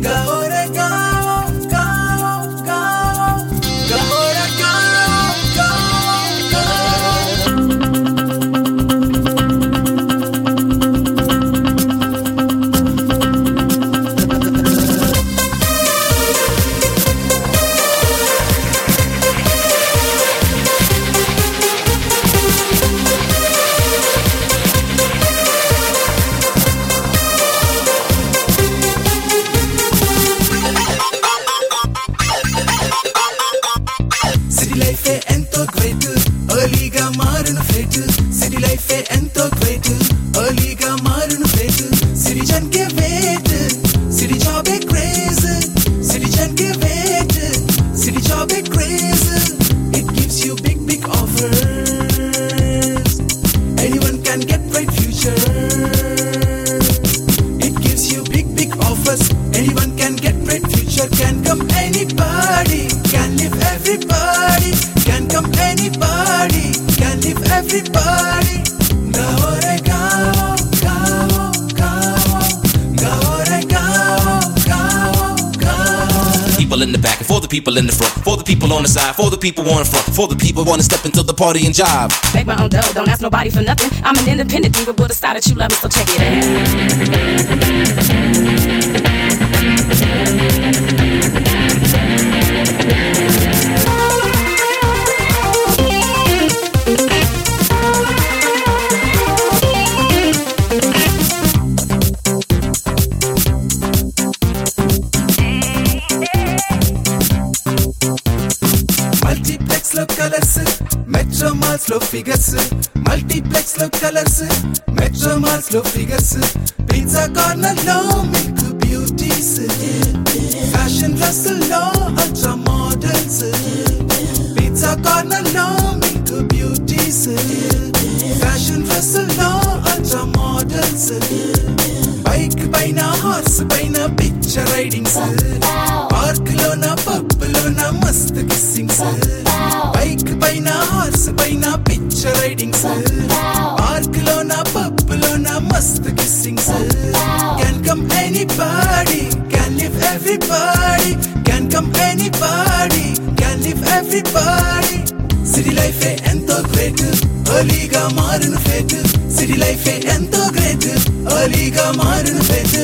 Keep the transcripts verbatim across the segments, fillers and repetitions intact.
People in the front, for the people on the side, for the people on the front, for the people wanna step into the party and jive. Make my own dough, don't ask nobody for nothing. I'm an independent diva with a style that you love, so check it లో figures multiplex లో colours metro malls లో figures pizza corner లో milk beauties fashion dress లో ultra models pizza corner లో milk beauties fashion dress లో ultra models bike పైన horse పైన picture ridings park లోన పబ్ లోన మస్త్ కిస్సింగ్స్ బైక్ పైన హార్స్ పైన పిక్చర్ రైడింగ్స్ పార్క్ లోన పబ్ లోన మస్త్ kissings can come anybody can live everybody can come anybody can live everybody city life ఎంతో గ్రేట్ ఎర్లీగా మారును ఫేట్ సిటీ లైఫ్ ఎంతో గ్రేట్ ఎర్లీగా మారును ఫేట్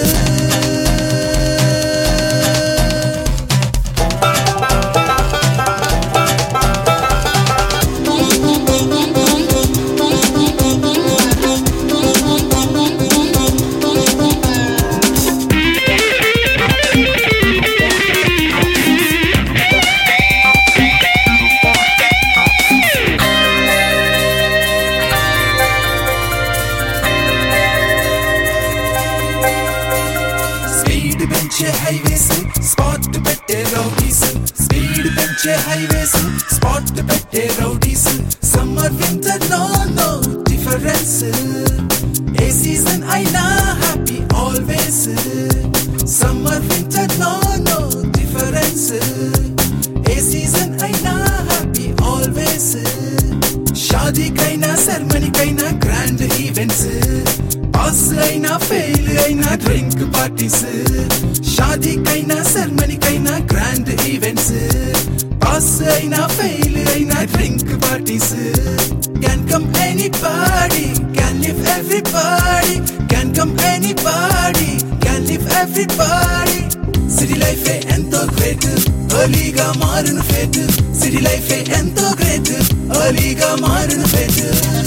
హైవేస్ స్పాట్ పెట్టే rowdies summer winter no no difference ఏ సీజన్ అయినా happy always summer winter no no difference ఏ సీజన్ అయినా హ్యాపీ ఆల్వేస్ షాదీకైనా సెర్మనీకైనా గ్రాండ్ ఈవెంట్స్ పాస్ అయినా ఫెయిల్ అయినా డ్రింక్ పార్టీస్ షాదీకైనా సెర్మనీకైనా గ్రాండ్ ఈవెంట్స్ పాస్ అయినా ఫెయిల్ అయినా drink parties can come anybody can live everybody can come anybody can live everybody city life ఎంతో గ్రేట్ ఎర్లీగా మారును ఫేట్ సిటీ లైఫ్ ఎంతో గ్రేట్ ఎర్లీగా మారును ఫేట్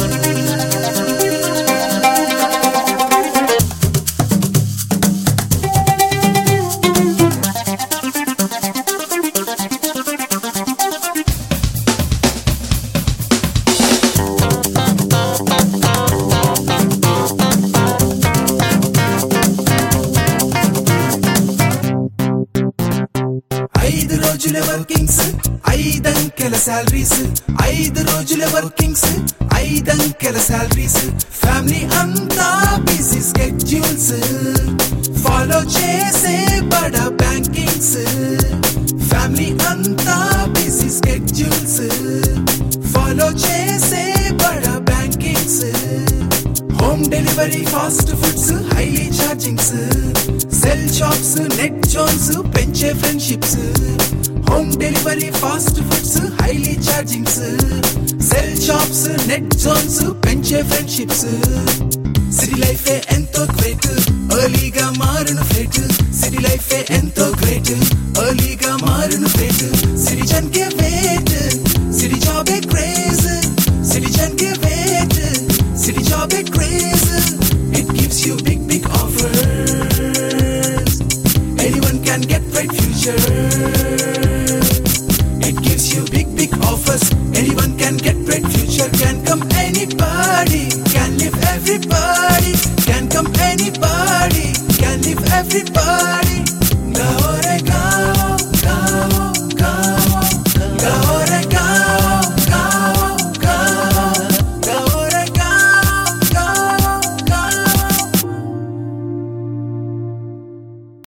ఐదు రోజుల వర్కింగ్స్ ఐదంకెల సాలరీస్ ఐదు రోజుల వర్కింగ్స్ ఐదంకెల సాలరీస్ ఫ్యామిలీ అంతా బిజీ స్కెడ్యూల్స్ ఫాలో చేసే బడా బ్యాంకింగ్స్ ఫ్యామిలీ అంతా బిజీ స్కెడ్యూల్స్ ఫాలో చేసే బడా bankings home delivery, fast foods, highly chargings, sell shops, net jones, penche friendships. Home delivery, fast foods, highly chargings, sell shops, net zones, penche friendships. City life ento great, early ga marunu fate. City life ento great, early ga marunu fate. City jan ke wait, city job e crazy. City jan ke wait, city job e crazy. It gives you big big offers. Anyone can get bright future. It gives you big big offers. Anyone can get bright future. Can come anybody, can live everybody. Can come anybody, can live everybody.